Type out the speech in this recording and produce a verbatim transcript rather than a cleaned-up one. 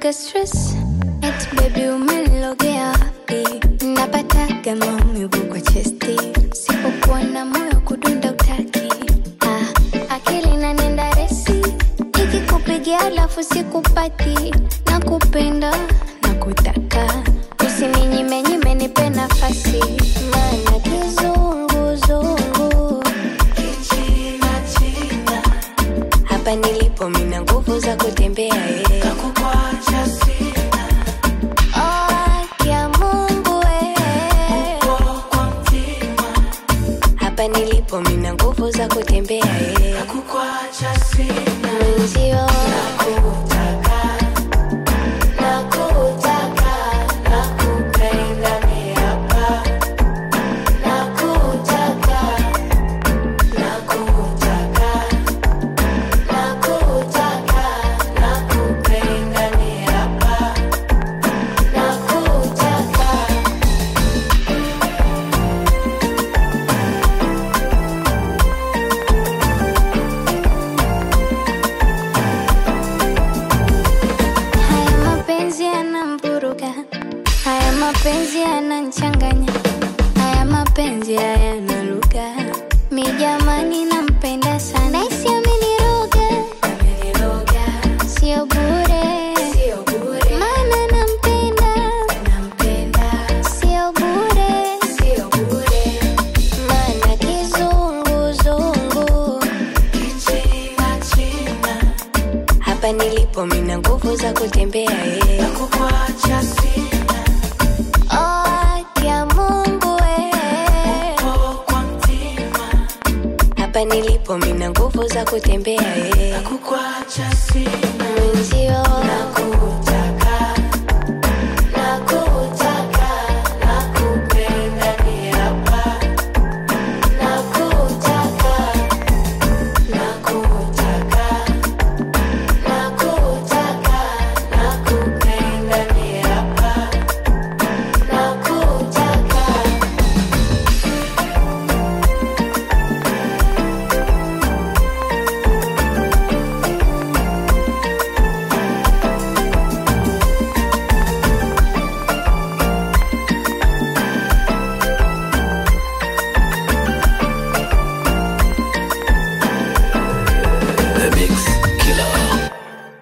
naga stress. Et baby umelogea wapi? Napataga maumivu kwa chesti. Sipokuwa na moyo kudunda utaki. Ah, akili inanenda resi. Nikikupigia alafu sikupati. Nakupenda, nakutaka. Usininyime nyime nipe nafasi. Maana kizungu zungu kichina china. Hapa nilipo mina nguvu za kutembea eh. Kakukuacha sina. Oh, ya Mungu eh. Uko kwa mtima. Hapa nilipo mina nguvu za kutembea eh. Kakukuacha sina. Mwenzio nakutaka, nakutaka, nakupenda ni hapa. Nakutaka, nakutaka, nakutaka, nakupenda ni hapa. Nakutaka. haya mapenzi yanamvuruga. Haya mapenzi yananchanganya. Haya mapenzi hayana lugha. Mi jamani nampenda sana. Naisi ameniroga. Ameniroga, Sio bure. sio bure. Maana nampenda. Nampenda, Sio bure. sio bure. Maana kizungu zungu. Kichina china. Hapa nilipo mina nguvu za kutembea eh. Kakukuacha sina. Oh, ya Mungu eh. Uko kwa mtima. Hapa nilipo mina nguvu za kutembea eh. Kakukuacha sina. Mwenzio